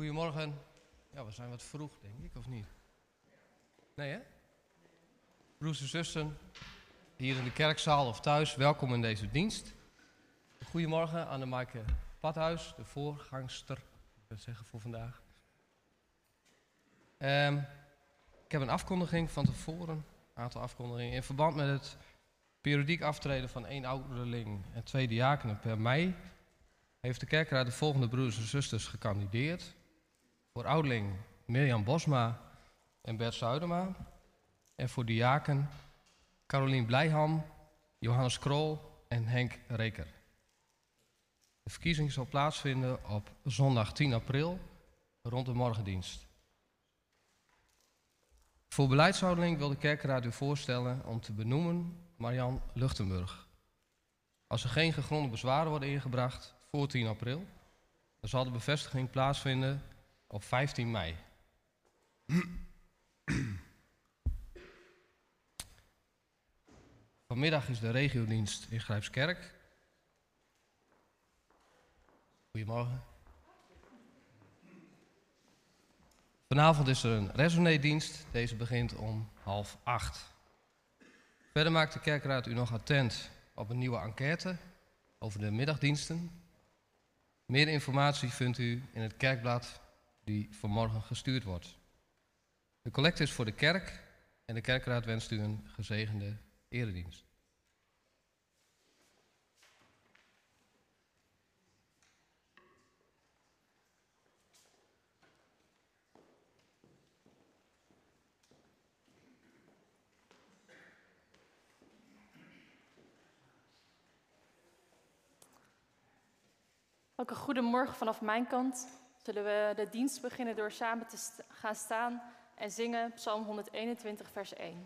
Goedemorgen. Ja, we zijn wat vroeg, denk ik, of niet? Nee, hè? Broers en zussen, hier in de kerkzaal of thuis, welkom in deze dienst. Goedemorgen aan de Maaike Padhuis, de voorgangster, ik wil zeggen voor vandaag. Ik heb een afkondiging van tevoren, een aantal afkondigingen. In verband met het periodiek aftreden van 1 ouderling en 2 diakenen per mei heeft de kerkraad de volgende broeders en zusters gekandideerd. Voor ouderling Mirjam Bosma en Bert Zuidema. En voor diaken Carolien Blijham, Johannes Krol en Henk Reker. De verkiezing zal plaatsvinden op zondag 10 april rond de morgendienst. Voor beleidsouderling wil de kerkraad u voorstellen om te benoemen Marian Luchtenburg. Als er geen gegronde bezwaren worden ingebracht voor 10 april, dan zal de bevestiging plaatsvinden op 15 mei. Vanmiddag is de regiodienst in Grijpskerk. Goedemorgen. Vanavond is er een resoné-dienst. Deze begint om 7:30. Verder maakt de kerkraad u nog attent op een nieuwe enquête over de middagdiensten. Meer informatie vindt u in het kerkblad die vanmorgen gestuurd wordt. De collecte is voor de kerk en de kerkraad wenst u een gezegende eredienst. Ook een goedemorgen vanaf mijn kant. Zullen we de dienst beginnen door samen te gaan staan en zingen Psalm 121, vers 1.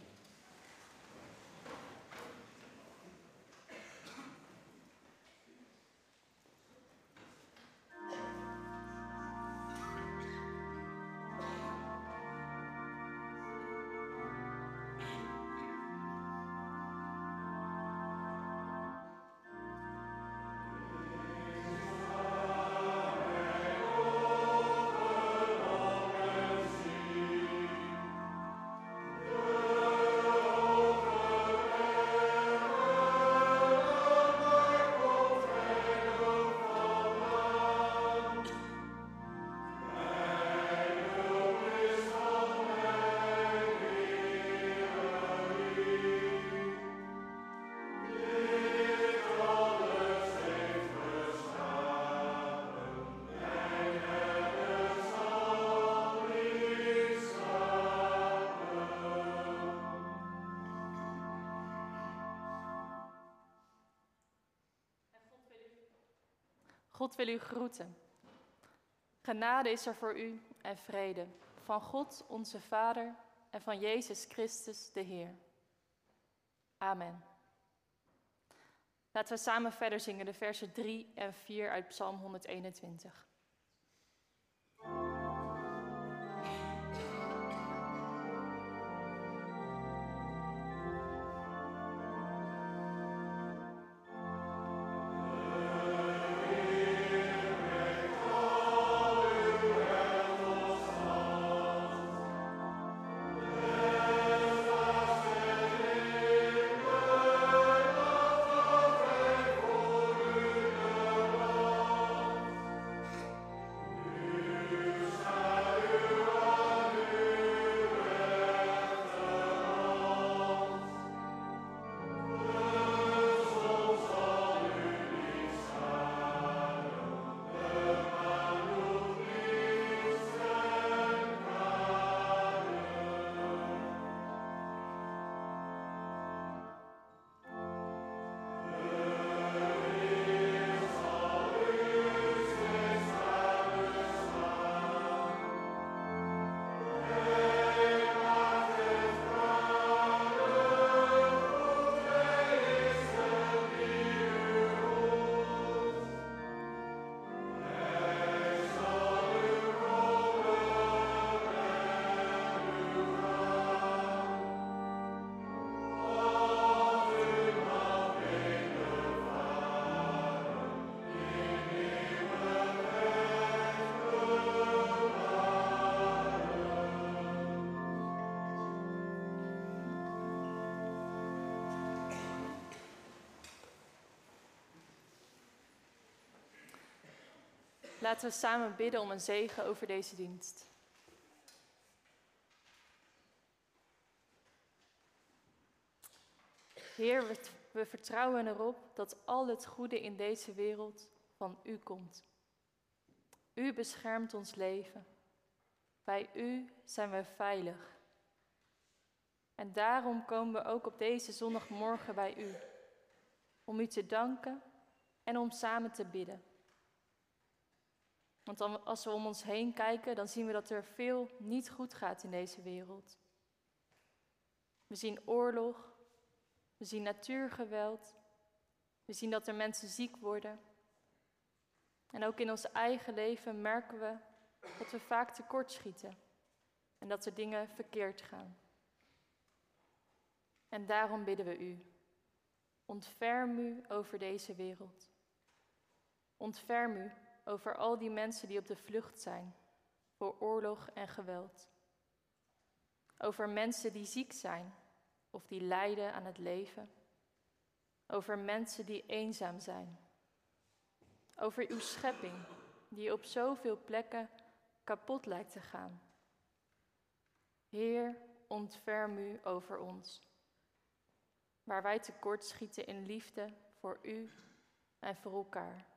God wil u groeten. Genade is er voor u en vrede van God onze Vader en van Jezus Christus de Heer. Amen. Laten we samen verder zingen de versen 3 en 4 uit Psalm 121. Laten we samen bidden om een zegen over deze dienst. Heer, we vertrouwen erop dat al het goede in deze wereld van u komt. U beschermt ons leven. Bij u zijn we veilig. En daarom komen we ook op deze zondagmorgen bij u. Om u te danken en om samen te bidden. Want als we om ons heen kijken, dan zien we dat er veel niet goed gaat in deze wereld. We zien oorlog, we zien natuurgeweld, we zien dat er mensen ziek worden. En ook in ons eigen leven merken we dat we vaak tekortschieten en dat er dingen verkeerd gaan. En daarom bidden we u, ontferm u over deze wereld. Ontferm u over al die mensen die op de vlucht zijn voor oorlog en geweld. Over mensen die ziek zijn of die lijden aan het leven. Over mensen die eenzaam zijn. Over uw schepping die op zoveel plekken kapot lijkt te gaan. Heer, ontferm u over ons. Waar wij tekortschieten in liefde voor u en voor elkaar.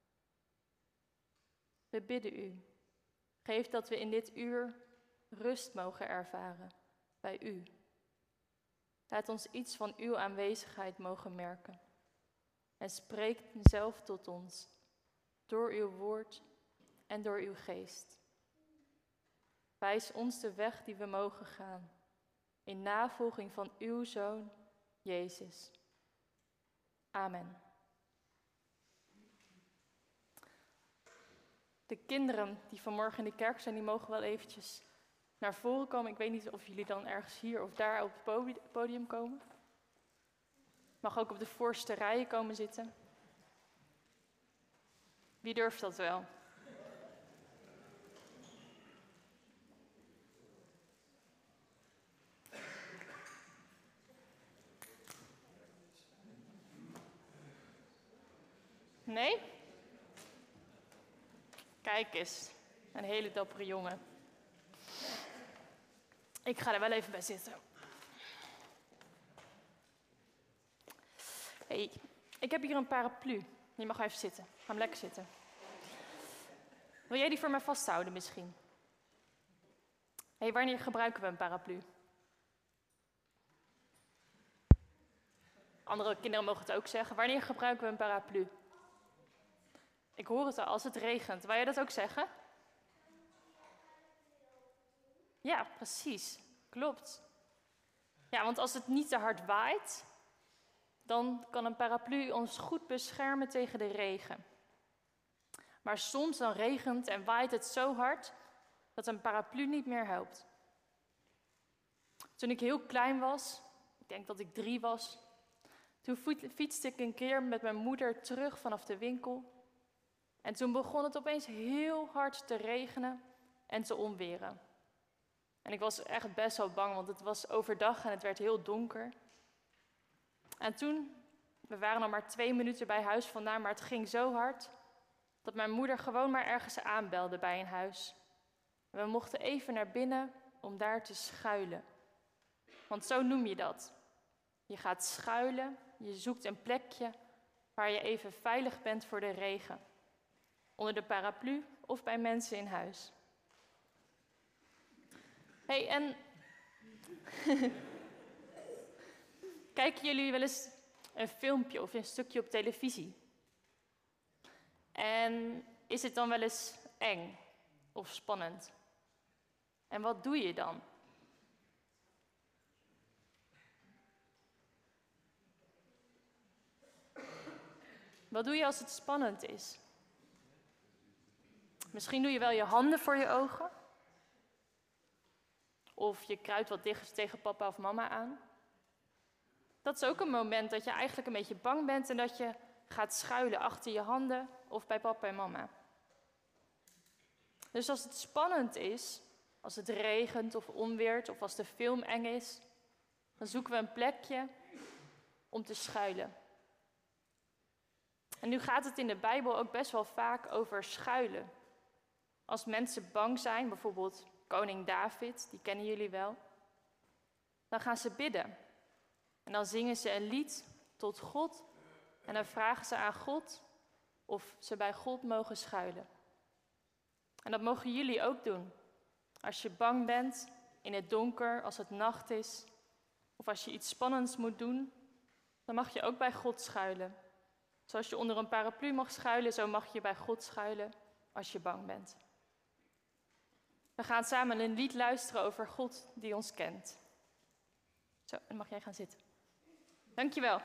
We bidden u, geef dat we in dit uur rust mogen ervaren bij u. Laat ons iets van uw aanwezigheid mogen merken. En spreek zelf tot ons, door uw woord en door uw geest. Wijs ons de weg die we mogen gaan, in navolging van uw Zoon, Jezus. Amen. De kinderen die vanmorgen in de kerk zijn, die mogen wel eventjes naar voren komen. Ik weet niet of jullie dan ergens hier of daar op het podium komen. Mag ook op de voorste rijen komen zitten. Wie durft dat wel? Nee? Kijk eens, een hele dappere jongen. Ik ga er wel even bij zitten. Hey, ik heb hier een paraplu. Je mag even zitten. Ga hem lekker zitten. Wil jij die voor mij vasthouden misschien? Hey, wanneer gebruiken we een paraplu? Andere kinderen mogen het ook zeggen. Wanneer gebruiken we een paraplu? Ik hoor het al, als het regent. Wil jij dat ook zeggen? Ja, precies. Klopt. Ja, want als het niet te hard waait, dan kan een paraplu ons goed beschermen tegen de regen. Maar soms dan regent en waait het zo hard dat een paraplu niet meer helpt. Toen ik heel klein was, ik denk dat ik 3 was, toen fietste ik een keer met mijn moeder terug vanaf de winkel. En toen begon het opeens heel hard te regenen en te onweren. En ik was echt best wel bang, want het was overdag en het werd heel donker. En toen, we waren nog maar 2 minuten bij huis vandaan, maar het ging zo hard dat mijn moeder gewoon maar ergens aanbelde bij een huis. En we mochten even naar binnen om daar te schuilen. Want zo noem je dat. Je gaat schuilen, je zoekt een plekje waar je even veilig bent voor de regen. Onder de paraplu of bij mensen in huis. Hey, en kijken jullie wel eens een filmpje of een stukje op televisie? En is het dan wel eens eng of spannend? En wat doe je dan? Wat doe je als het spannend is? Misschien doe je wel je handen voor je ogen. Of je kruipt wat dichter tegen papa of mama aan. Dat is ook een moment dat je eigenlijk een beetje bang bent en dat je gaat schuilen achter je handen of bij papa en mama. Dus als het spannend is, als het regent of onweert of als de film eng is, dan zoeken we een plekje om te schuilen. En nu gaat het in de Bijbel ook best wel vaak over schuilen. Als mensen bang zijn, bijvoorbeeld koning David, die kennen jullie wel, dan gaan ze bidden. En dan zingen ze een lied tot God en dan vragen ze aan God of ze bij God mogen schuilen. En dat mogen jullie ook doen. Als je bang bent, in het donker, als het nacht is, of als je iets spannends moet doen, dan mag je ook bij God schuilen. Zoals je onder een paraplu mag schuilen, zo mag je bij God schuilen als je bang bent. We gaan samen een lied luisteren over God die ons kent. Zo, dan mag jij gaan zitten. Dankjewel.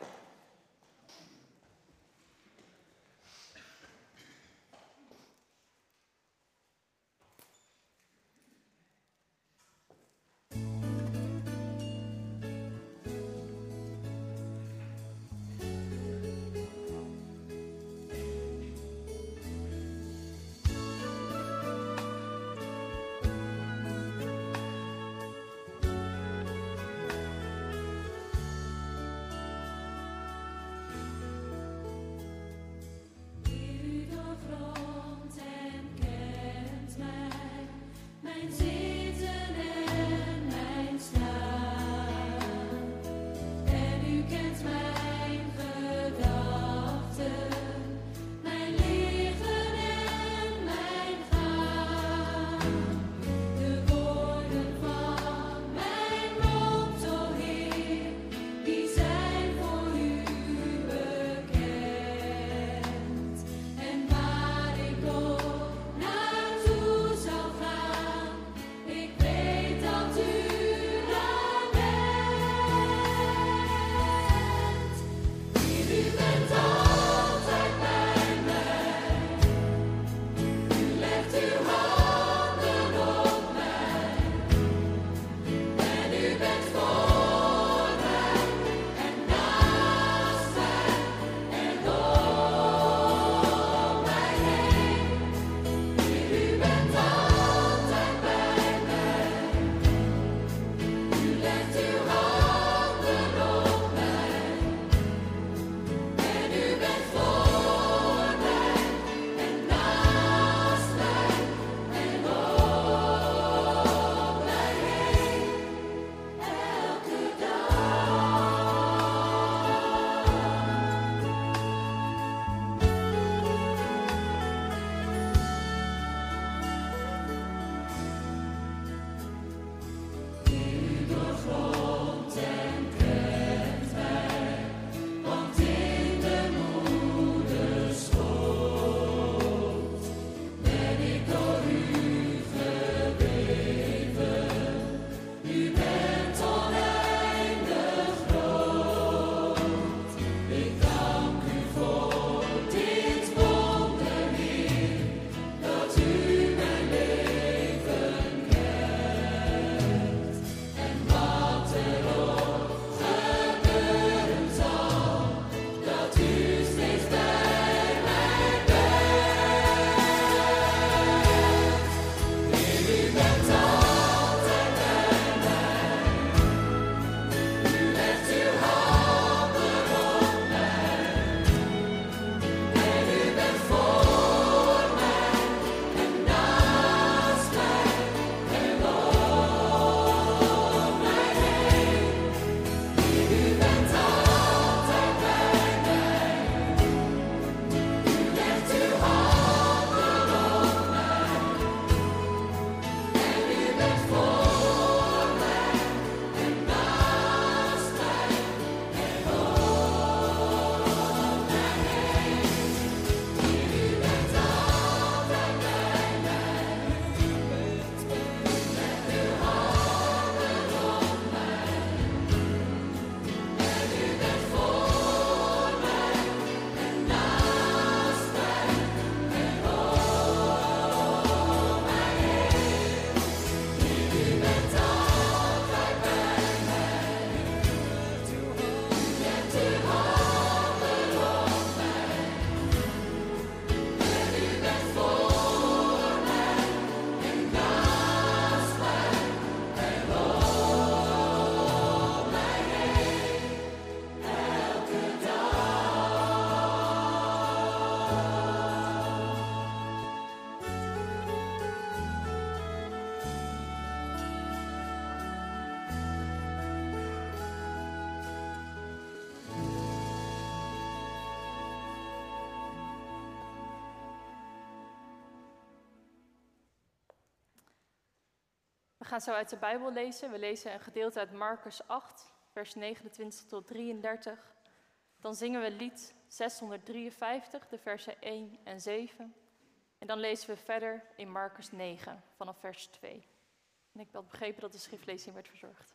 gaan zo uit de Bijbel lezen. We lezen een gedeelte uit Marcus 8, vers 29 tot 33. Dan zingen we lied 653, de versen 1 en 7. En dan lezen we verder in Marcus 9, vanaf vers 2. En ik had begrepen dat de schriftlezing werd verzorgd.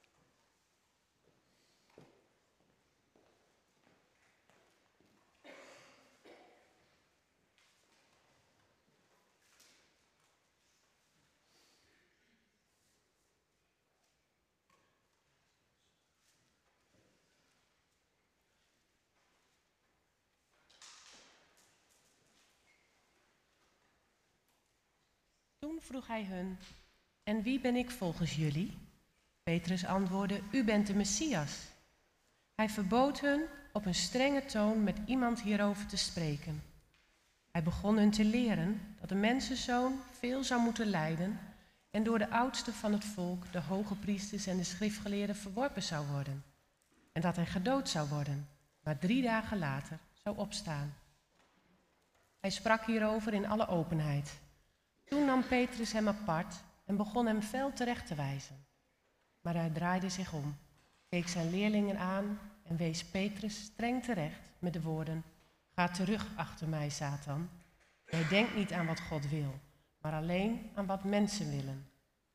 Toen vroeg hij hun, en wie ben ik volgens jullie? Petrus antwoordde, u bent de Messias. Hij verbood hun op een strenge toon met iemand hierover te spreken. Hij begon hun te leren dat de mensenzoon veel zou moeten lijden en door de oudsten van het volk, de hoge priesters en de schriftgeleerden verworpen zou worden. En dat hij gedood zou worden, maar 3 dagen later zou opstaan. Hij sprak hierover in alle openheid. Toen nam Petrus hem apart en begon hem fel terecht te wijzen. Maar hij draaide zich om, keek zijn leerlingen aan en wees Petrus streng terecht met de woorden: ga terug achter mij, Satan. Jij denkt niet aan wat God wil, maar alleen aan wat mensen willen.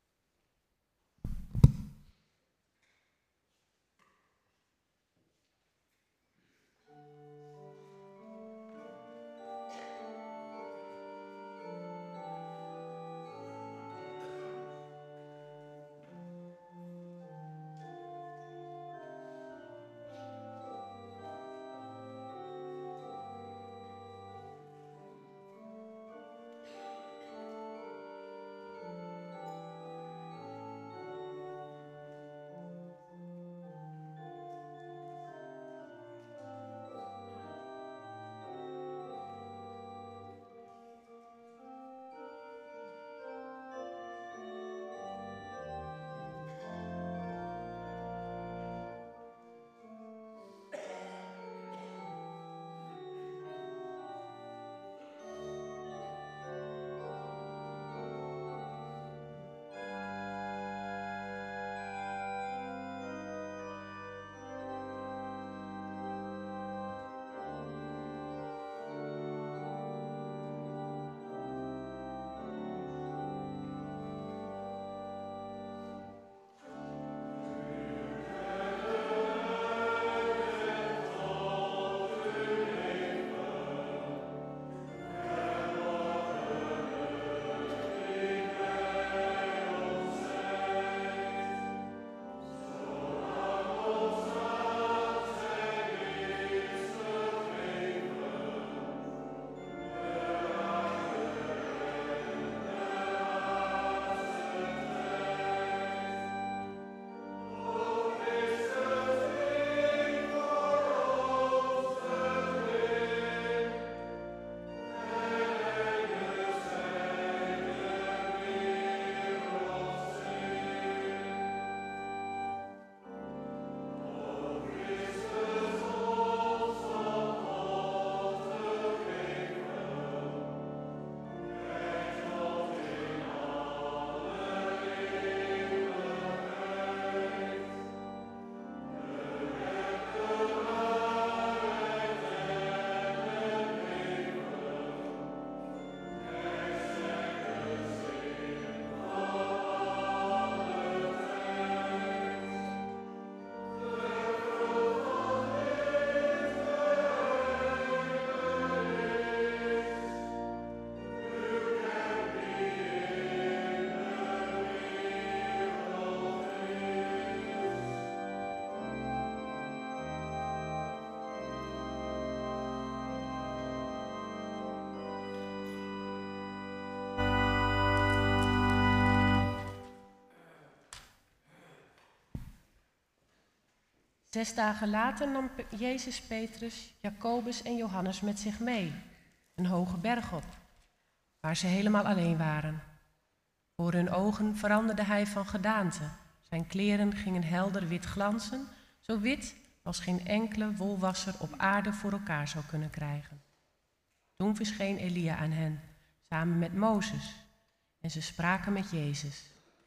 Zes dagen later nam Jezus Petrus, Jacobus en Johannes met zich mee, een hoge berg op, waar ze helemaal alleen waren. Voor hun ogen veranderde hij van gedaante. Zijn kleren gingen helder wit glanzen, zo wit als geen enkele wolwasser op aarde voor elkaar zou kunnen krijgen. Toen verscheen Elia aan hen, samen met Mozes, en ze spraken met Jezus.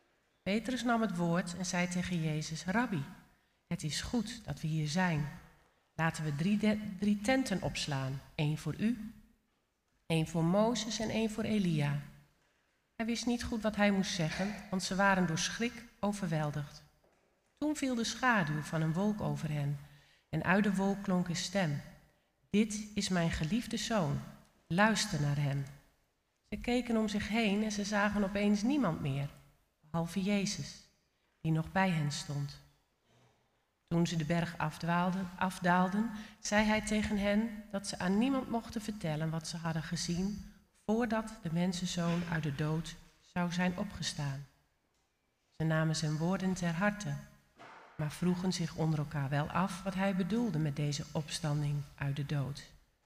Petrus nam het woord en zei tegen Jezus: Rabbi, het is goed dat we hier zijn. Laten we drie tenten opslaan. 1 voor u, 1 voor Mozes en 1 voor Elia. Hij wist niet goed wat hij moest zeggen, want ze waren door schrik overweldigd. Toen viel de schaduw van een wolk over hen en uit de wolk klonk een stem. Dit is mijn geliefde zoon, luister naar hem. Ze keken om zich heen en ze zagen opeens niemand meer, behalve Jezus, die nog bij hen stond. Toen ze de berg afdaalden, zei hij tegen hen dat ze aan niemand mochten vertellen wat ze hadden gezien, voordat de mensenzoon uit de dood zou zijn opgestaan. Ze namen zijn woorden ter harte, maar vroegen zich onder elkaar wel af wat hij bedoelde met deze opstanding uit de dood.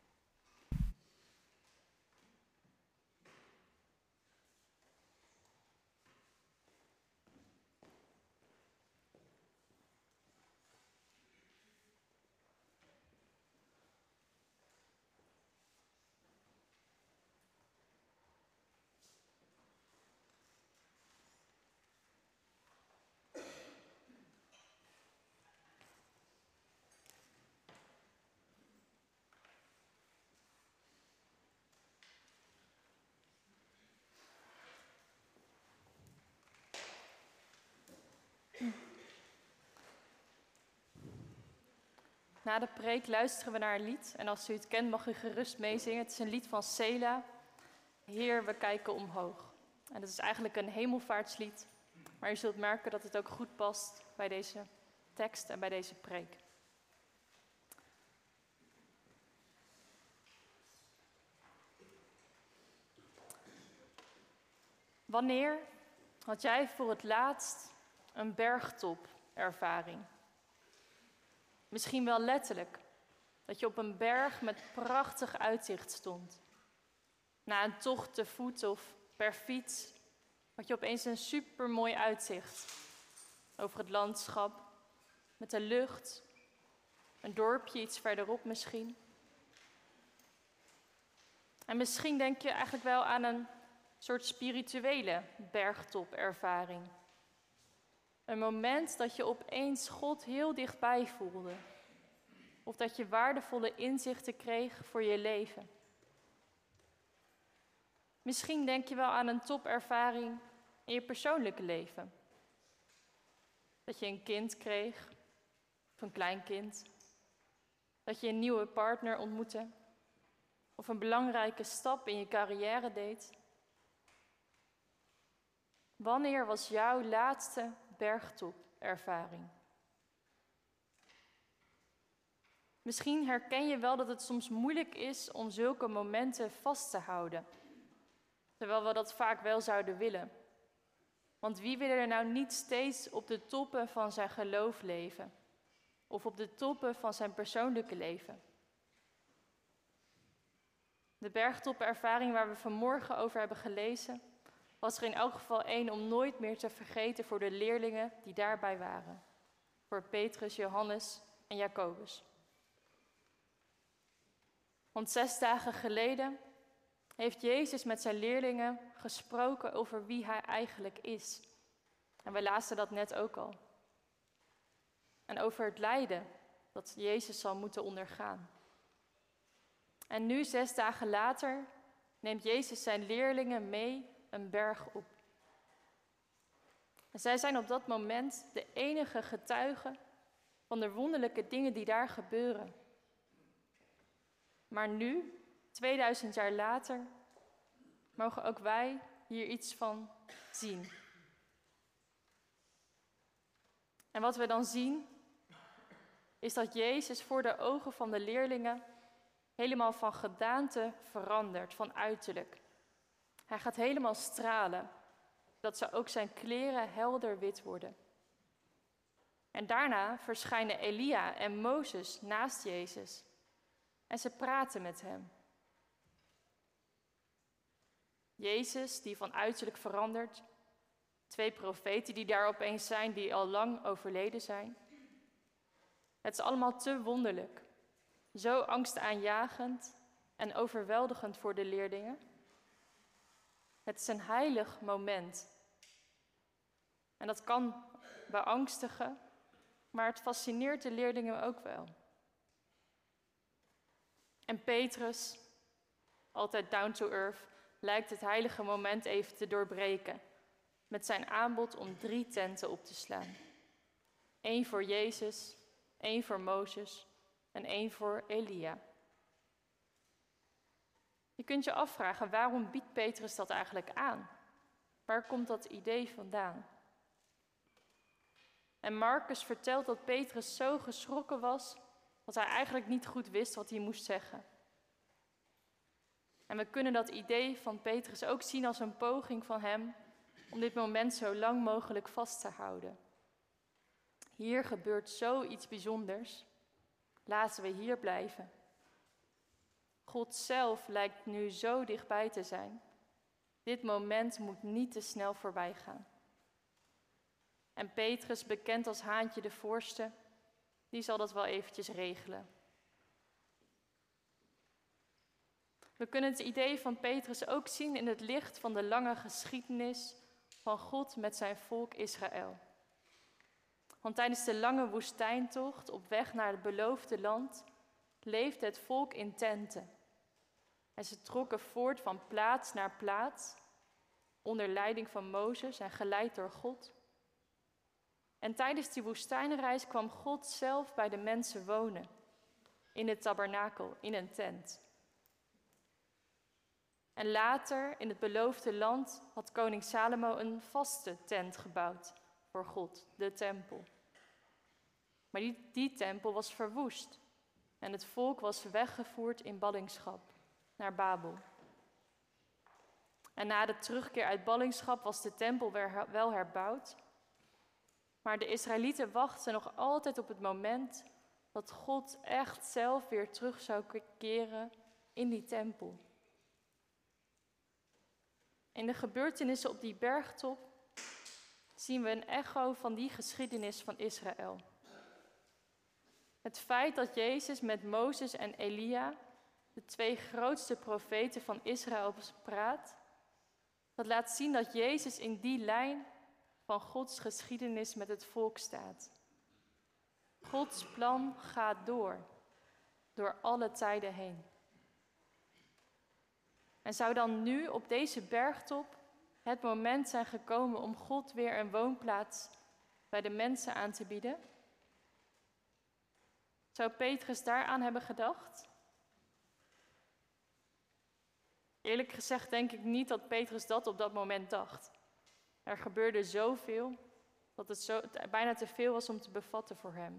Na de preek luisteren we naar een lied. En als u het kent, mag u gerust meezingen. Het is een lied van Sela. Heer, we kijken omhoog. En dat is eigenlijk een hemelvaartslied. Maar u zult merken dat het ook goed past bij deze tekst en bij deze preek. Wanneer had jij voor het laatst een bergtopervaring? Misschien wel letterlijk, dat je op een berg met prachtig uitzicht stond. Na een tocht te voet of per fiets had je opeens een supermooi uitzicht over het landschap, met de lucht, een dorpje iets verderop misschien. En misschien denk je eigenlijk wel aan een soort spirituele bergtopervaring. Een moment dat je opeens God heel dichtbij voelde. Of dat je waardevolle inzichten kreeg voor je leven. Misschien denk je wel aan een topervaring in je persoonlijke leven. Dat je een kind kreeg, of een kleinkind. Dat je een nieuwe partner ontmoette. Of een belangrijke stap in je carrière deed. Wanneer was jouw laatste bergtopervaring? Misschien herken je wel dat het soms moeilijk is om zulke momenten vast te houden. Terwijl we dat vaak wel zouden willen. Want wie wil er nou niet steeds op de toppen van zijn geloof leven? Of op de toppen van zijn persoonlijke leven? De bergtopervaring waar we vanmorgen over hebben gelezen, was er in elk geval één om nooit meer te vergeten voor de leerlingen die daarbij waren. Voor Petrus, Johannes en Jacobus. Want 6 dagen geleden heeft Jezus met zijn leerlingen gesproken over wie hij eigenlijk is. En we lazen dat net ook al. En over het lijden dat Jezus zal moeten ondergaan. En nu 6 dagen later neemt Jezus zijn leerlingen mee een berg op. En zij zijn op dat moment de enige getuigen van de wonderlijke dingen die daar gebeuren. Maar nu, 2000 jaar later, mogen ook wij hier iets van zien. En wat we dan zien, is dat Jezus voor de ogen van de leerlingen helemaal van gedaante verandert, van uiterlijk. Hij gaat helemaal stralen, zodat ze ook zijn kleren helder wit worden. En daarna verschijnen Elia en Mozes naast Jezus. En ze praten met hem. Jezus, die van uiterlijk verandert. 2 profeten die daar opeens zijn, die al lang overleden zijn. Het is allemaal te wonderlijk. Zo angstaanjagend en overweldigend voor de leerlingen. Het is een heilig moment. En dat kan beangstigen, maar het fascineert de leerlingen ook wel. En Petrus, altijd down to earth, lijkt het heilige moment even te doorbreken met zijn aanbod om 3 tenten op te slaan. 1 voor Jezus, 1 voor Mozes en 1 voor Elia. Je kunt je afvragen, waarom biedt Petrus dat eigenlijk aan? Waar komt dat idee vandaan? En Marcus vertelt dat Petrus zo geschrokken was dat hij eigenlijk niet goed wist wat hij moest zeggen. En we kunnen dat idee van Petrus ook zien als een poging van hem om dit moment zo lang mogelijk vast te houden. Hier gebeurt zoiets bijzonders. Laten we hier blijven. God zelf lijkt nu zo dichtbij te zijn. Dit moment moet niet te snel voorbij gaan. En Petrus, bekend als Haantje de Voorste, die zal dat wel eventjes regelen. We kunnen het idee van Petrus ook zien in het licht van de lange geschiedenis van God met zijn volk Israël. Want tijdens de lange woestijntocht op weg naar het beloofde land leefde het volk in tenten. En ze trokken voort van plaats naar plaats, onder leiding van Mozes en geleid door God. En tijdens die woestijnreis kwam God zelf bij de mensen wonen, in het tabernakel, in een tent. En later, in het beloofde land, had koning Salomo een vaste tent gebouwd voor God, de tempel. Maar die tempel was verwoest en het volk was weggevoerd in ballingschap naar Babel. En na de terugkeer uit ballingschap was de tempel wel herbouwd, maar de Israëlieten wachten nog altijd op het moment dat God echt zelf weer terug zou keren in die tempel. In de gebeurtenissen op die bergtop zien we een echo van die geschiedenis van Israël. Het feit dat Jezus met Mozes en Elia, de 2 grootste profeten van Israël, praat, dat laat zien dat Jezus in die lijn van Gods geschiedenis met het volk staat. Gods plan gaat door alle tijden heen. En zou dan nu op deze bergtop het moment zijn gekomen om God weer een woonplaats bij de mensen aan te bieden? Zou Petrus daaraan hebben gedacht? Eerlijk gezegd denk ik niet dat Petrus dat op dat moment dacht. Er gebeurde zoveel dat het bijna te veel was om te bevatten voor hem.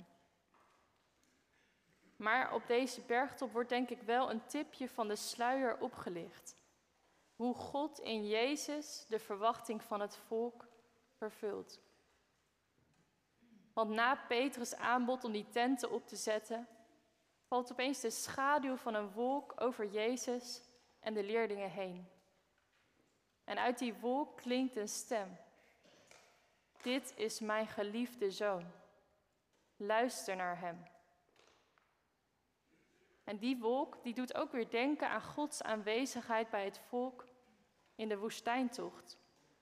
Maar op deze bergtop wordt denk ik wel een tipje van de sluier opgelicht. Hoe God in Jezus de verwachting van het volk vervult. Want na Petrus' aanbod om die tenten op te zetten, valt opeens de schaduw van een wolk over Jezus en de leerlingen heen. En uit die wolk klinkt een stem. Dit is mijn geliefde zoon. Luister naar hem. En die wolk die doet ook weer denken aan Gods aanwezigheid bij het volk in de woestijntocht.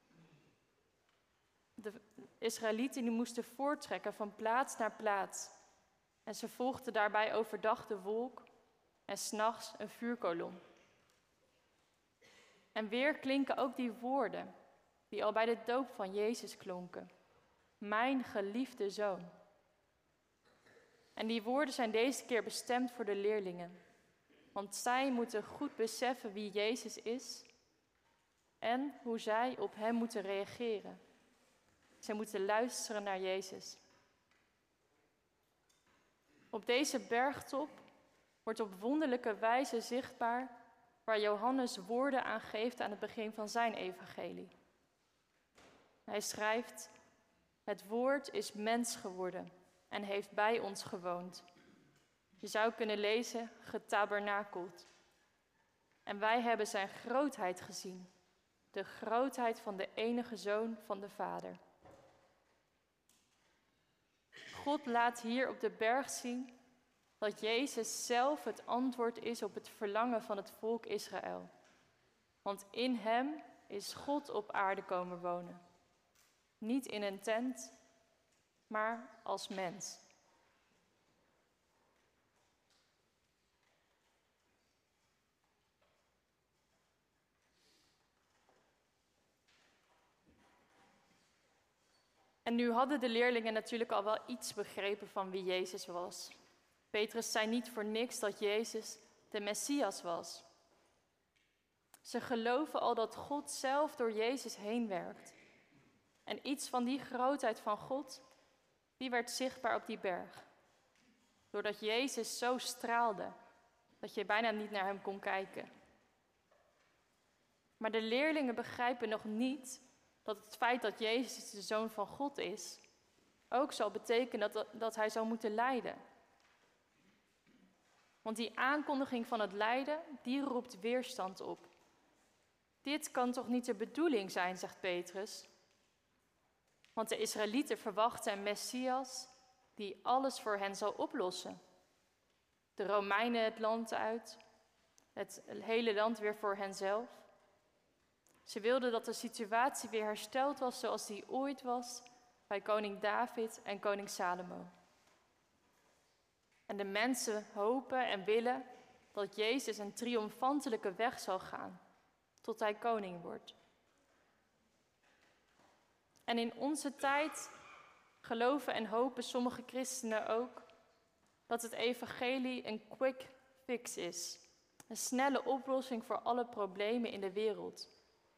De Israëlieten die moesten voorttrekken van plaats naar plaats. En ze volgden daarbij overdag de wolk en 's nachts een vuurkolom. En weer klinken ook die woorden die al bij de doop van Jezus klonken. Mijn geliefde zoon. En die woorden zijn deze keer bestemd voor de leerlingen. Want zij moeten goed beseffen wie Jezus is en hoe zij op hem moeten reageren. Zij moeten luisteren naar Jezus. Op deze bergtop wordt op wonderlijke wijze zichtbaar waar Johannes woorden aan geeft aan het begin van zijn evangelie. Hij schrijft: het woord is mens geworden en heeft bij ons gewoond. Je zou kunnen lezen, getabernakeld. En wij hebben zijn grootheid gezien, de grootheid van de enige Zoon van de Vader. God laat hier op de berg zien dat Jezus zelf het antwoord is op het verlangen van het volk Israël. Want in hem is God op aarde komen wonen. niet in een tent, maar als mens. En nu hadden de leerlingen natuurlijk al wel iets begrepen van wie Jezus was. Petrus zei niet voor niks dat Jezus de Messias was. Ze geloven al dat God zelf door Jezus heen werkt. En iets van die grootheid van God, die werd zichtbaar op die berg. Doordat Jezus zo straalde, dat je bijna niet naar hem kon kijken. Maar de leerlingen begrijpen nog niet dat het feit dat Jezus de Zoon van God is, ook zal betekenen dat hij zou moeten lijden. Want die aankondiging van het lijden, die roept weerstand op. Dit kan toch niet de bedoeling zijn, zegt Petrus. Want de Israëlieten verwachten een Messias die alles voor hen zal oplossen. De Romeinen het land uit, het hele land weer voor henzelf. Ze wilden dat de situatie weer hersteld was zoals die ooit was bij koning David en koning Salomo. En de mensen hopen en willen dat Jezus een triomfantelijke weg zal gaan, tot hij koning wordt. En in onze tijd geloven en hopen sommige christenen ook dat het evangelie een quick fix is. Een snelle oplossing voor alle problemen in de wereld.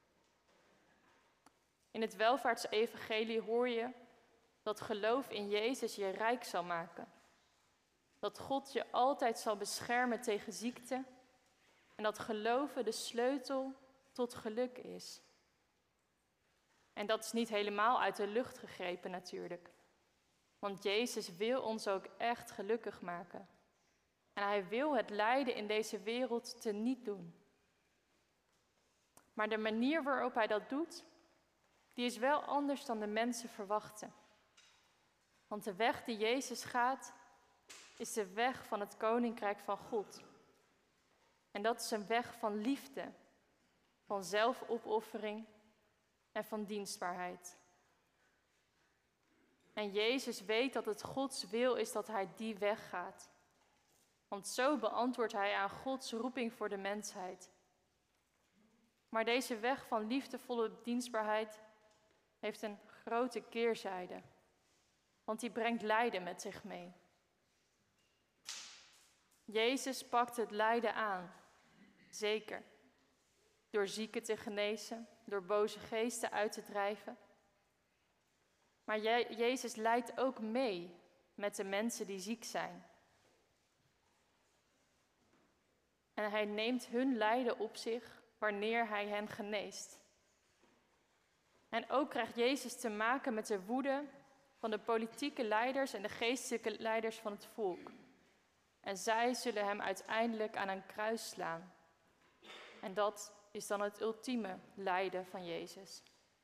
In het welvaartsevangelie hoor je dat geloof in Jezus je rijk zal maken. Dat God je altijd zal beschermen tegen ziekte. En dat geloven de sleutel tot geluk is. En dat is niet helemaal uit de lucht gegrepen natuurlijk. Want Jezus wil ons ook echt gelukkig maken. En hij wil het lijden in deze wereld teniet doen. Maar de manier waarop hij dat doet, die is wel anders dan de mensen verwachten. Want de weg die Jezus gaat, is de weg van het koninkrijk van God. En dat is een weg van liefde, van zelfopoffering en van dienstbaarheid. En Jezus weet dat het Gods wil is dat hij die weg gaat. Want zo beantwoordt hij aan Gods roeping voor de mensheid. Maar deze weg van liefdevolle dienstbaarheid heeft een grote keerzijde. Want die brengt lijden met zich mee. Jezus pakt het lijden aan, zeker. Door zieken te genezen, door boze geesten uit te drijven. Maar Jezus lijdt ook mee met de mensen die ziek zijn. En hij neemt hun lijden op zich wanneer hij hen geneest. En ook krijgt Jezus te maken met de woede van de politieke leiders en de geestelijke leiders van het volk. En zij zullen hem uiteindelijk aan een kruis slaan. En dat is dan het ultieme lijden van Jezus.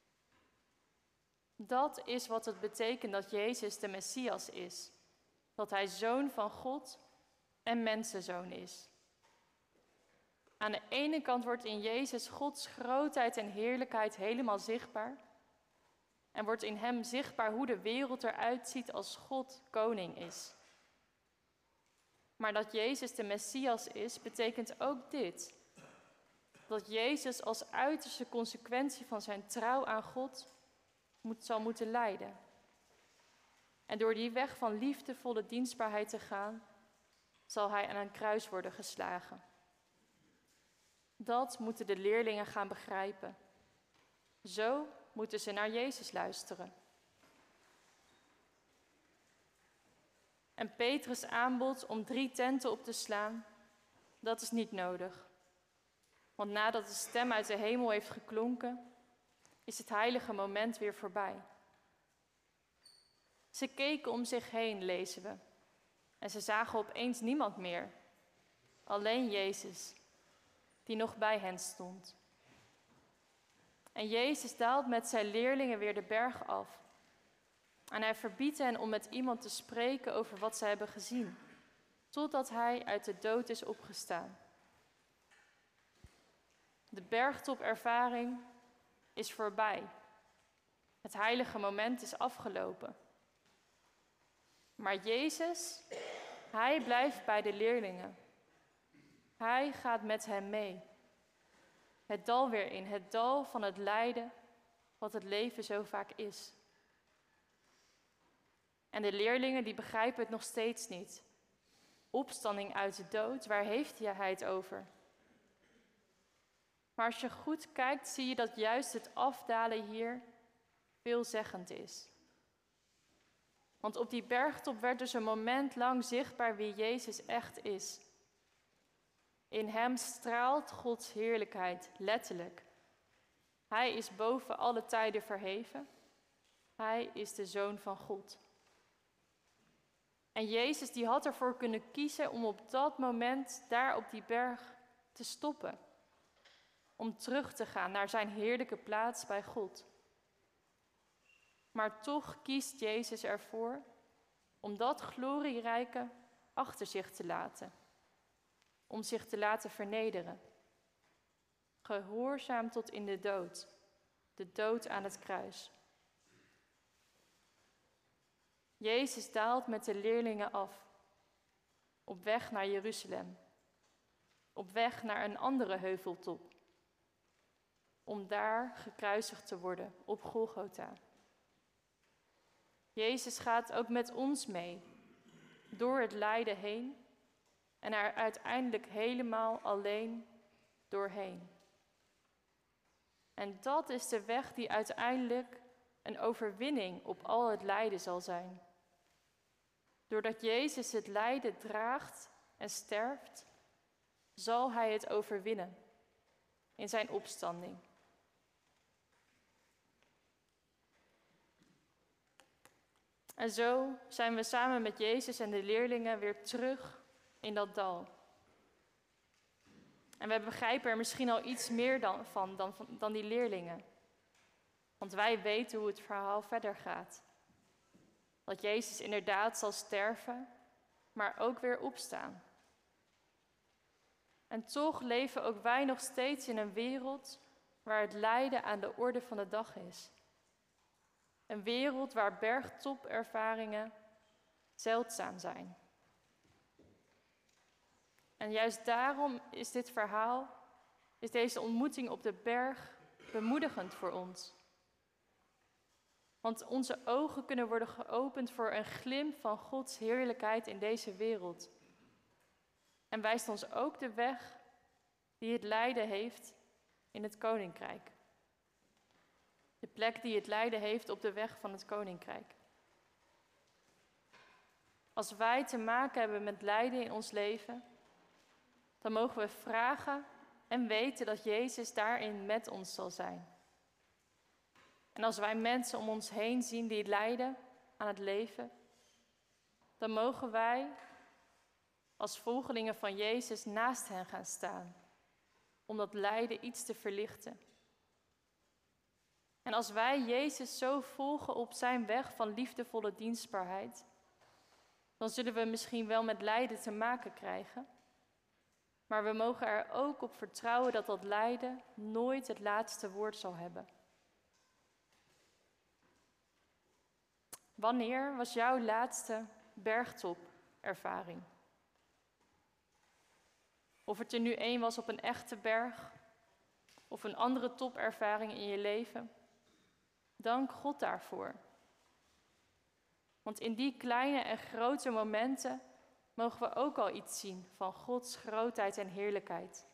Dat is wat het betekent dat Jezus de Messias is. Dat hij zoon van God en mensenzoon is. Aan de ene kant wordt in Jezus Gods grootheid en heerlijkheid helemaal zichtbaar. En wordt in hem zichtbaar hoe de wereld eruit ziet als God koning is. Maar dat Jezus de Messias is, betekent ook dit. Dat Jezus als uiterste consequentie van zijn trouw aan God zal moeten lijden. En door die weg van liefdevolle dienstbaarheid te gaan, zal hij aan een kruis worden geslagen. Dat moeten de leerlingen gaan begrijpen. Zo moeten ze naar Jezus luisteren. En Petrus' aanbod om 3 tenten op te slaan, dat is niet nodig. Want nadat de stem uit de hemel heeft geklonken, is het heilige moment weer voorbij. Ze keken om zich heen, lezen we. En ze zagen opeens niemand meer. Alleen Jezus, die nog bij hen stond. En Jezus daalt met zijn leerlingen weer de berg af. En hij verbiedt hen om met iemand te spreken over wat ze hebben gezien, totdat hij uit de dood is opgestaan. De bergtopervaring is voorbij. Het heilige moment is afgelopen. Maar Jezus, hij blijft bij de leerlingen. Hij gaat met hen mee. Het dal weer in, het dal van het lijden, wat het leven zo vaak is. En de leerlingen die begrijpen het nog steeds niet. Opstanding uit de dood, waar heeft hij het over? Maar als je goed kijkt, zie je dat juist het afdalen hier veelzeggend is. Want op die bergtop werd dus een moment lang zichtbaar wie Jezus echt is. In hem straalt Gods heerlijkheid, letterlijk. Hij is boven alle tijden verheven. Hij is de Zoon van God. En Jezus die had ervoor kunnen kiezen om op dat moment daar op die berg te stoppen. Om terug te gaan naar zijn heerlijke plaats bij God. Maar toch kiest Jezus ervoor om dat glorierijke achter zich te laten. Om zich te laten vernederen. Gehoorzaam tot in de dood aan het kruis. Jezus daalt met de leerlingen af, op weg naar Jeruzalem, op weg naar een andere heuveltop, om daar gekruisigd te worden op Golgotha. Jezus gaat ook met ons mee, door het lijden heen en er uiteindelijk helemaal alleen doorheen. En dat is de weg die uiteindelijk een overwinning op al het lijden zal zijn. Doordat Jezus het lijden draagt en sterft, zal hij het overwinnen in zijn opstanding. En zo zijn we samen met Jezus en de leerlingen weer terug in dat dal. En we begrijpen er misschien al iets meer dan die leerlingen. Want wij weten hoe het verhaal verder gaat. Dat Jezus inderdaad zal sterven, maar ook weer opstaan. En toch leven ook wij nog steeds in een wereld waar het lijden aan de orde van de dag is. Een wereld waar bergtopervaringen zeldzaam zijn. En juist daarom is dit verhaal, is deze ontmoeting op de berg bemoedigend voor ons. Want onze ogen kunnen worden geopend voor een glimp van Gods heerlijkheid in deze wereld. En wijst ons ook de weg die het lijden heeft in het koninkrijk. De plek die het lijden heeft op de weg van het koninkrijk. Als wij te maken hebben met lijden in ons leven, dan mogen we vragen en weten dat Jezus daarin met ons zal zijn. En als wij mensen om ons heen zien die lijden aan het leven, dan mogen wij als volgelingen van Jezus naast hen gaan staan, om dat lijden iets te verlichten. En als wij Jezus zo volgen op zijn weg van liefdevolle dienstbaarheid, dan zullen we misschien wel met lijden te maken krijgen, maar we mogen er ook op vertrouwen dat dat lijden nooit het laatste woord zal hebben. Wanneer was jouw laatste bergtopervaring? Of het er nu één was op een echte berg, of een andere topervaring in je leven, dank God daarvoor. Want in die kleine en grote momenten mogen we ook al iets zien van Gods grootheid en heerlijkheid.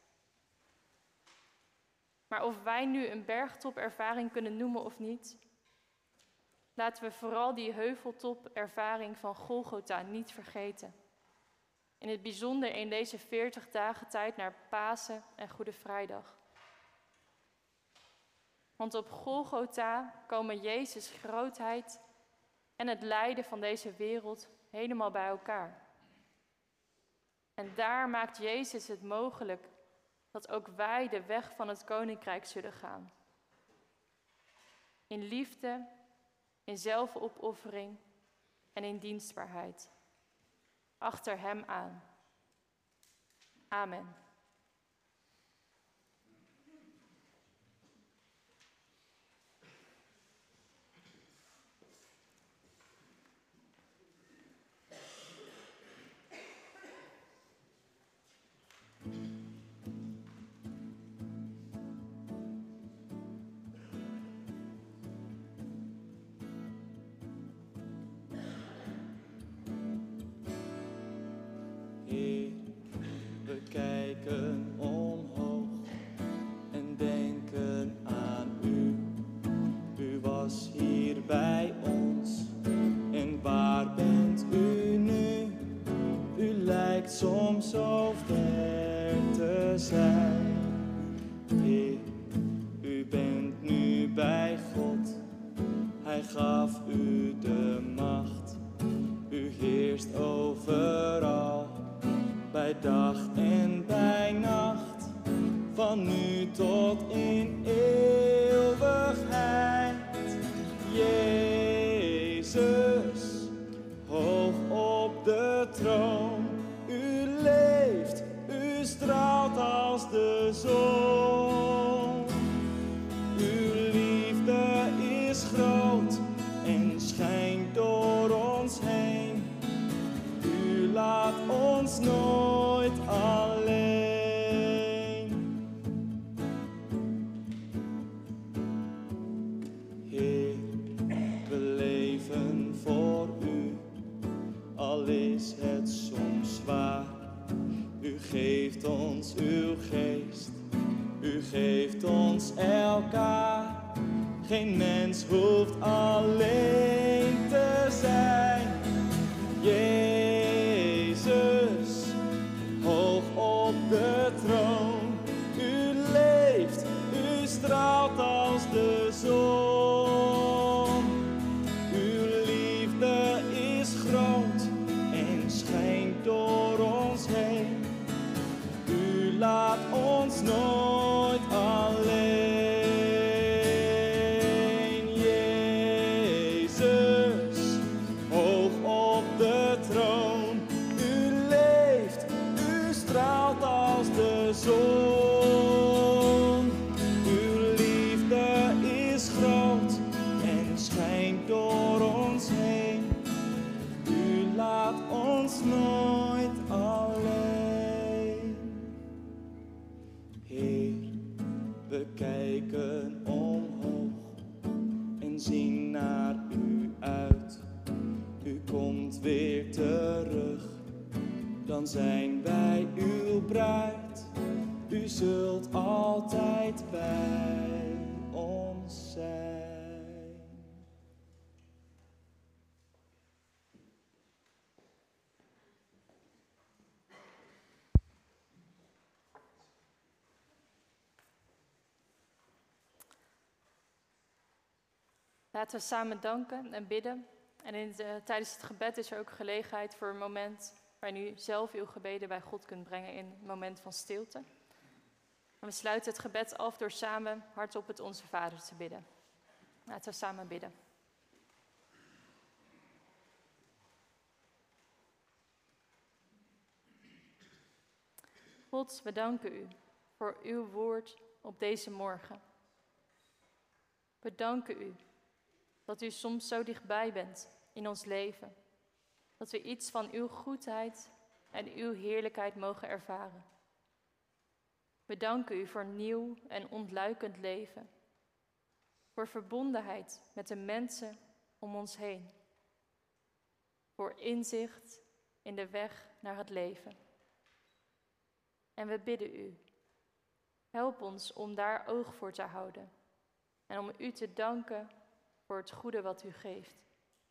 Maar of wij nu een bergtopervaring kunnen noemen of niet, laten we vooral die heuveltopervaring van Golgotha niet vergeten. In het bijzonder in deze 40 dagen tijd naar Pasen en Goede Vrijdag. Want op Golgotha komen Jezus' grootheid en het lijden van deze wereld helemaal bij elkaar. En daar maakt Jezus het mogelijk dat ook wij de weg van het koninkrijk zullen gaan. In liefde, in zelfopoffering en in dienstbaarheid. Achter hem aan. Amen. bij ons. En waar bent u nu? U lijkt soms zo ver te zijn. Heer, u bent nu bij God. Hij gaf u de macht. U heerst overal, bij dag en bij nacht. Van nu tot in eeuwigheid. Jezus, hoog op de troon. U leeft, u straalt als de zon. Uw liefde is groot en schijnt door ons heen. U laat ons nooit alleen. Heer, we leven voor u, al is het soms zwaar. U geeft ons uw geest, u geeft ons elkaar. Geen mens hoeft alleen te zijn. Jezus, hoog op de troon. U leeft, u straalt als de zon. Uw liefde is groot en schijnt door ons heen. U laat ons nooit alleen. Jezus, hoog op de troon. U leeft, u straalt als de zon. Uw liefde is groot en schijnt door ons heen. U laat ons nooit alleen. Heer, we kijken omhoog en zien naar u uit. U komt weer terug, dan zijn wij uw bruid. U zult altijd bij ons zijn. Laten we samen danken en bidden. En tijdens het gebed is er ook gelegenheid voor een moment waarin u zelf uw gebeden bij God kunt brengen in een moment van stilte. En we sluiten het gebed af door samen hardop het Onze Vader te bidden. Laten we samen bidden. God, we danken u voor uw woord op deze morgen. We danken u dat u soms zo dichtbij bent in ons leven. Dat we iets van uw goedheid en uw heerlijkheid mogen ervaren. We danken u voor nieuw en ontluikend leven. Voor verbondenheid met de mensen om ons heen. Voor inzicht in de weg naar het leven. En we bidden u, help ons om daar oog voor te houden. En om u te danken voor het goede wat u geeft.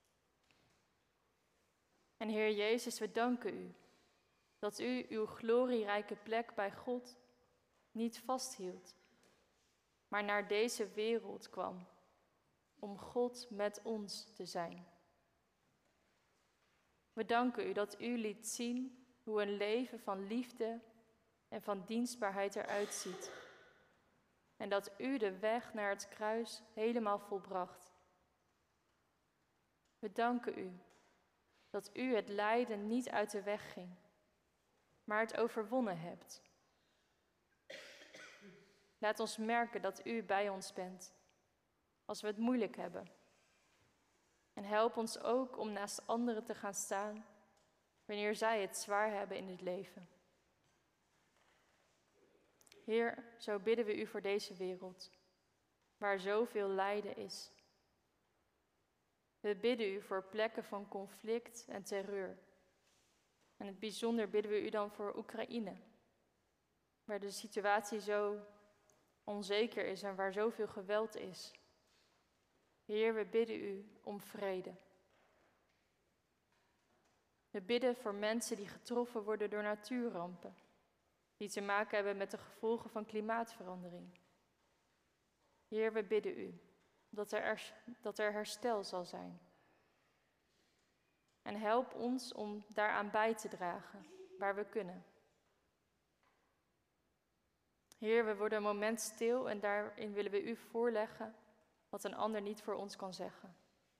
En Heer Jezus, we danken u dat u uw glorierijke plek bij God niet vasthield, maar naar deze wereld kwam om God met ons te zijn. We danken u dat u liet zien hoe een leven van liefde en van dienstbaarheid eruit ziet. En dat u de weg naar het kruis helemaal volbracht. We danken u dat u het lijden niet uit de weg ging, maar het overwonnen hebt. Laat ons merken dat u bij ons bent, als we het moeilijk hebben. En help ons ook om naast anderen te gaan staan, wanneer zij het zwaar hebben in het leven. Heer, zo bidden we u voor deze wereld, waar zoveel lijden is. We bidden u voor plekken van conflict en terreur. En in het bijzonder bidden we u dan voor Oekraïne, waar de situatie zo onzeker is en waar zoveel geweld is. Heer, we bidden u om vrede. We bidden voor mensen die getroffen worden door natuurrampen, die te maken hebben met de gevolgen van klimaatverandering. Heer, we bidden u dat er herstel zal zijn. En help ons om daaraan bij te dragen, waar we kunnen. Heer, we worden een moment stil en daarin willen we u voorleggen wat een ander niet voor ons kan zeggen.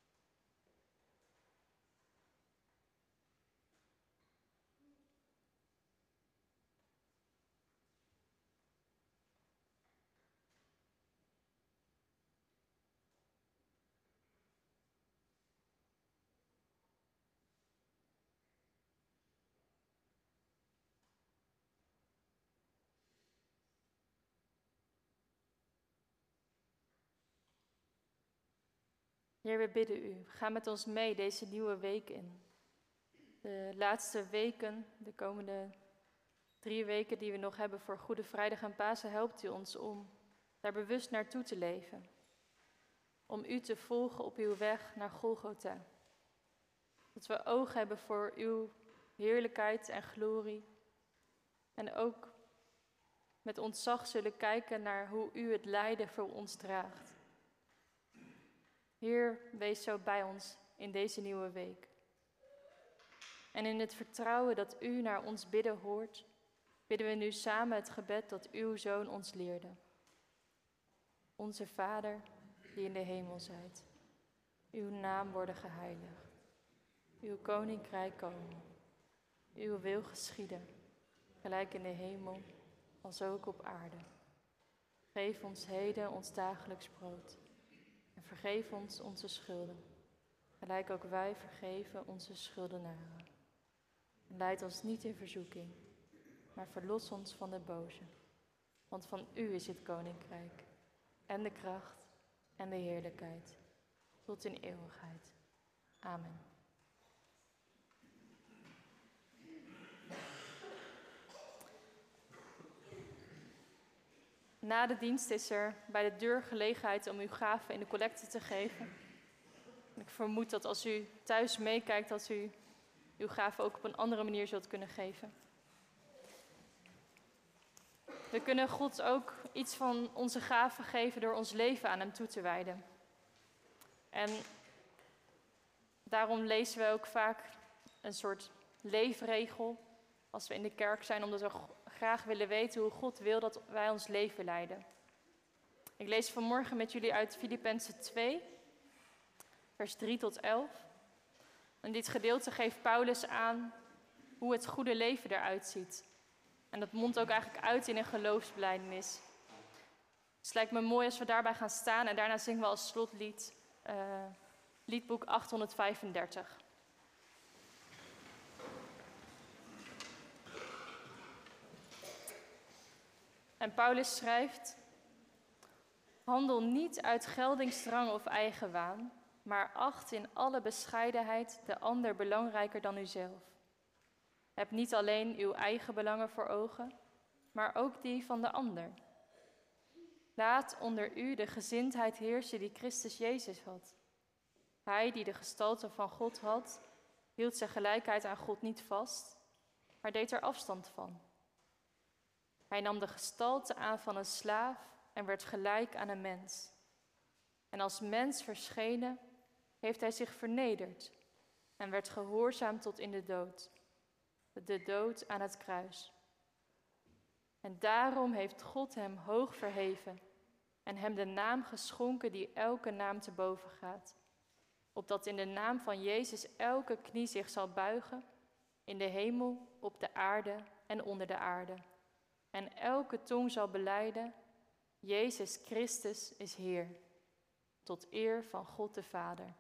Heer, we bidden u, ga met ons mee deze nieuwe week in. De laatste weken, de komende 3 weken die we nog hebben voor Goede Vrijdag en Pasen, helpt u ons om daar bewust naartoe te leven. Om u te volgen op uw weg naar Golgotha. Dat we oog hebben voor uw heerlijkheid en glorie. En ook met ontzag zullen kijken naar hoe u het lijden voor ons draagt. Heer, wees zo bij ons in deze nieuwe week. En in het vertrouwen dat u naar ons bidden hoort, bidden we nu samen het gebed dat uw Zoon ons leerde. Onze Vader, die in de hemel zijt, uw naam worden geheiligd. Uw koninkrijk komen. Uw wil geschieden, gelijk in de hemel, als ook op aarde. Geef ons heden ons dagelijks brood. En vergeef ons onze schulden, gelijk ook wij vergeven onze schuldenaren. En leid ons niet in verzoeking, maar verlos ons van de boze. Want van u is het koninkrijk, en de kracht, en de heerlijkheid, tot in eeuwigheid. Amen. Na de dienst is er bij de deur gelegenheid om uw gaven in de collecte te geven. En ik vermoed dat als u thuis meekijkt, dat u uw gaven ook op een andere manier zult kunnen geven. We kunnen God ook iets van onze gaven geven door ons leven aan hem toe te wijden. En daarom lezen we ook vaak een soort leefregel als we in de kerk zijn, omdat we graag willen weten hoe God wil dat wij ons leven leiden. Ik lees vanmorgen met jullie uit Filippenzen 2, vers 3 tot 11. En dit gedeelte geeft Paulus aan hoe het goede leven eruit ziet. En dat mondt ook eigenlijk uit in een geloofsbelijdenis. Dus het lijkt me mooi als we daarbij gaan staan en daarna zingen we als slotlied liedboek 835. En Paulus schrijft: handel niet uit geldingsdrang of eigenwaan, maar acht in alle bescheidenheid de ander belangrijker dan uzelf. Heb niet alleen uw eigen belangen voor ogen, maar ook die van de ander. Laat onder u de gezindheid heersen die Christus Jezus had. Hij die de gestalte van God had, hield zijn gelijkheid aan God niet vast, maar deed er afstand van. Hij nam de gestalte aan van een slaaf en werd gelijk aan een mens. En als mens verschenen, heeft hij zich vernederd en werd gehoorzaam tot in de dood aan het kruis. En daarom heeft God hem hoog verheven en hem de naam geschonken die elke naam te boven gaat, opdat in de naam van Jezus elke knie zich zal buigen, in de hemel, op de aarde en onder de aarde. En elke tong zal belijden, Jezus Christus is Heer, tot eer van God de Vader.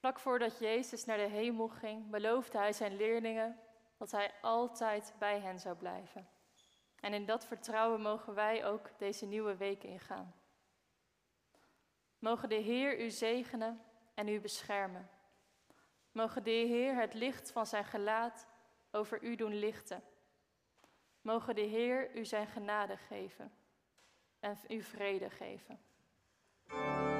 Vlak voordat Jezus naar de hemel ging, beloofde hij zijn leerlingen dat hij altijd bij hen zou blijven. En in dat vertrouwen mogen wij ook deze nieuwe week ingaan. Mogen de Heer u zegenen en u beschermen. Mogen de Heer het licht van zijn gelaat over u doen lichten. Mogen de Heer u zijn genade geven en u vrede geven.